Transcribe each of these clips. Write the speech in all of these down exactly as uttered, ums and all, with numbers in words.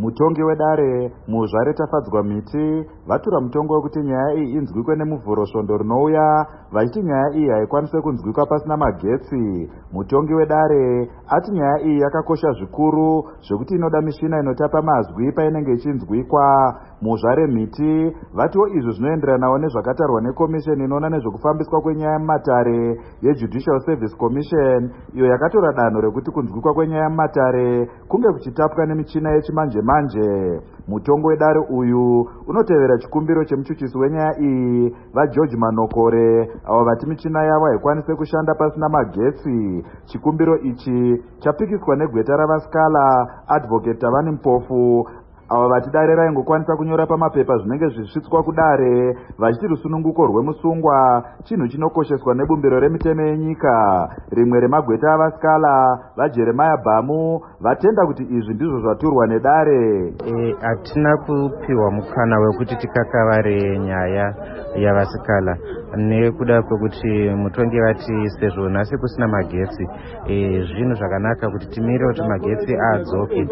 Mutongi wedare muzvare Tafadzwa Miti vatura mutongo wekuti nyaya iyi inzwikwe nemuvhuro svondo rinouya vachiti nyaya iyi haikwanise kunzwikwa pasina magetsi. Mutongi wedare ati nyaya iyi yakakosha zvikuru zvekuti inoda mishina inotapa mazwi painenge ichinzwikwa. Muzvare Miti vatiwo izvo zvinoenderanawo nezvakatarwa nekomisheni inoona nezvekufambiswa kwenyaya mumatare yeJudicial Service Commission, iyo yakatora danho rekuti kunzwikwa kwenyaya mumatare kunge kuchitapwa nemichina yechimanje manje. Mutongo wedare uyu unotevera chikumbiro chemuchuchisi wenyaya iyi vaGeorge Manokore avo vati michina yavo haikwanise kushanda pasina magetsi. Chikumbiro ichi chapikiswa negweta ravaskala Advocate Tavani Mpofu avo vati dare raingokwanisa kunyora pamapepa zvinenge zvisvitswa kudare vachiti rusununguko rwemusungwa chinhu chinokosheswa nebumbiro remitemo yenyika. Rimwe remagweta avaskala vaJeremiah Bhamu vatenda kuti izvi ndizvo zvaturwa nedare. E, hatina kupiwa mukana wekuti tikakavare nyaya yavasikala nekuda kwekuti mutongi vati sezvo nhasi kusina magetsi e, zvinhu zvakanaka kuti timire kuti magetsi adzoke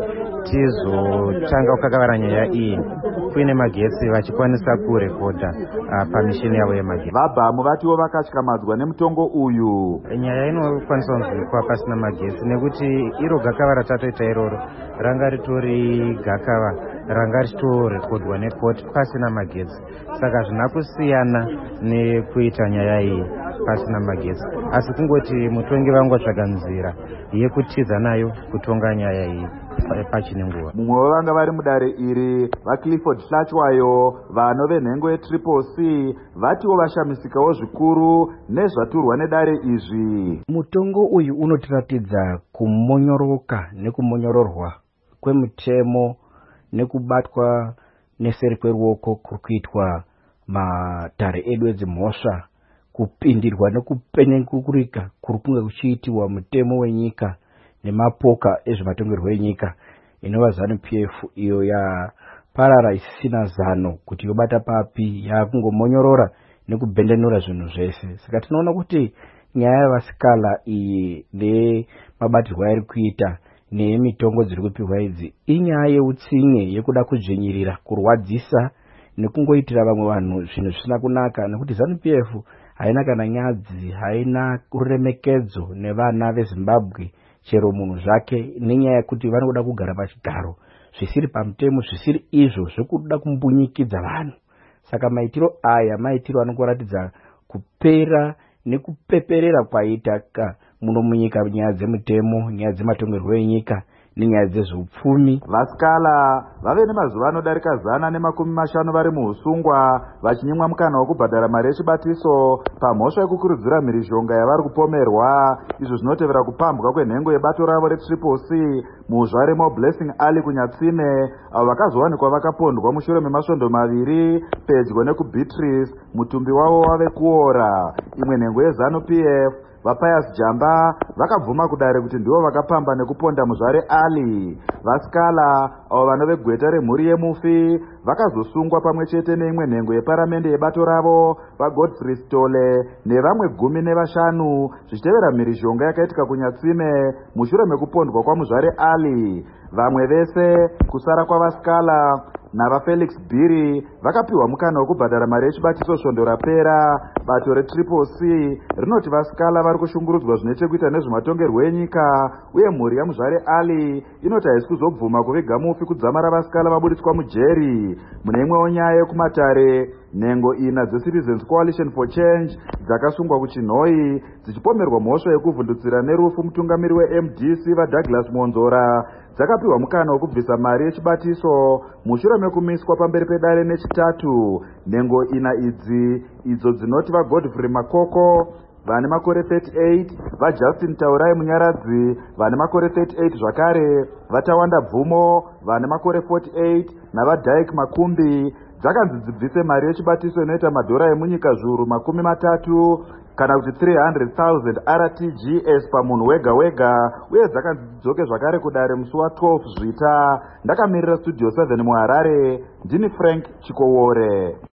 tizotanga kukakavara nyaya iyi kuine magetsi vachikwanisa kurekodha uh, pamishini yavo yemagetsi. VaBhamu vatiwo vakatyamadzwa nemutongo uyu. Nyaya inokwanisa kunzwikwa pasina magetsi nekuti iro gakava ratatoita iroro ranga ritori gakava ranga richitorekodwa nekoti pasina magetsi, saka zvina kusiyana nekuita nyaya iyi pasina magetsi, asi kungoti mutongi vangotsvaga nzira yekutiza nayo kutonga nyaya iyi pachine nguva. Mumwe wevanga vari mudare iri vaClifford Hlatswayo vano venhengo yeTriple C vatiwo vashamisikawo zvikuru nezvaturwa nedare izvi. Mutongo uyu unotiratidza kumonyoroka nekumonyororwa kwemutemo nekubatwa neseri kweruoko kurikuitwa matare edu edzimhosva, kupindirwa nekupenyengurika kuri kunge kuchiitiwa mutemo wenyika nemapoka ezvematongerwo enyika inova ZANU P F iyo yaparara isisina zano kuti yobata papi, yakungomonyorora nekubhendenura zvinhu zvese. Saka tinoona kuti nyaya yavasikala iyi nemabatirwo ayiri kuita nemitongo dziri kupihwa idzi inyaya yeutsinye yekuda kudzvinyirira, kurwadzisa nekungoitira vamwe vanhu zvinhu zvisina kunaka, nekuti ZANU P F haina kana nyadzi, haina ruremekedzo nevana veZimbabwe chero munhu zvake, nenyaya yekuti vanoda kugara pachigaro zvisiri pamutemo, zvisiri izvo zvekuda kumbunyikidza vanhu. Saka maitiro aya maitiro anokuratidza kupera nekupeperera kwaitaka muno munyika nyaya dzemutemo, nyaya dzematongerwo enyika nenyaya dzezveupfumi. Vasikala vave nemazuva anodarika zana nemakumi mashanu vari muusungwa vachinyimwa mukana wokubhadhara mari yechibatiso pamhosva yekukurudzira mhirizhonga yavari kupomerwa. Izvo zvinotevera kupambwa kwenhengo yebato ravo reTriple C muzvare moBlessing Ali kuNyatsime avo vakazowanikwa vakapondwa mushure memasvondo maviri pedyo nekuBeatrice mutumbi wavo wave kuora. Imwe nhengo yeZANU P F vaPius Jamba vakabvuma kudare kuti ndivo vakapamba nekuponda muzvare Ali. Vasikala avo vano vegweta remhuri yemufi vakazosungwa pamwe chete neimwe nhengo yeparamende yebato ravo vaGodfrey Stole nevamwe gumi nevashanu zvichitevera mhirizhonga yakaitika kuNyatsime mushure mekupondwa kwamuzvare Ali. Vamwe vese kusara kwavasikala navaFelix Bhiri vakapiwa mukana wokubhadhara mari yechibatiso svondo rapera. Bato reTriple C rinoti vasikala vari kushungurudzwa zvine chekuita nezvematongerwo enyika uye mhuri yamuzvare Ali inoti haisi kuzobvuma kuviga mufi kudzamara vasikala vabuditswa mujeri. Mune imwewo nyaya yekumatare, nhengo ina dzeCitizens Coalition for Change dzakasungwa kuchinhoi dzichipomerwa mhosva yekuvhundutsira nerufu mutungamiri weM D C vaDouglas Monzora dzakapiwa mukana wokubvisa mari yechibatiso mushure mekumiswa pamberi pedare nechitatu. Nhengo ina idzi idzo dzinoti vaGodfrey Makoko vane makore thirty-eight, vaJustin Taurai Munyaradzi vane makore thirty-eight zvakare, vaTawanda Bvumo vane makore forty-eight navaDaik Makumbi dzakanzi dzibvise mari yechibatiso inoita madhora emunyika zviuru makumi matatu kana kuti three hundred thousand R T G S pamunhu wega wega, uye dzakanzi dzidzoke zvakare kudare musi wa12 Zvita. Ndakamirira Studio seven muHarare, ndini Frank Chikowore.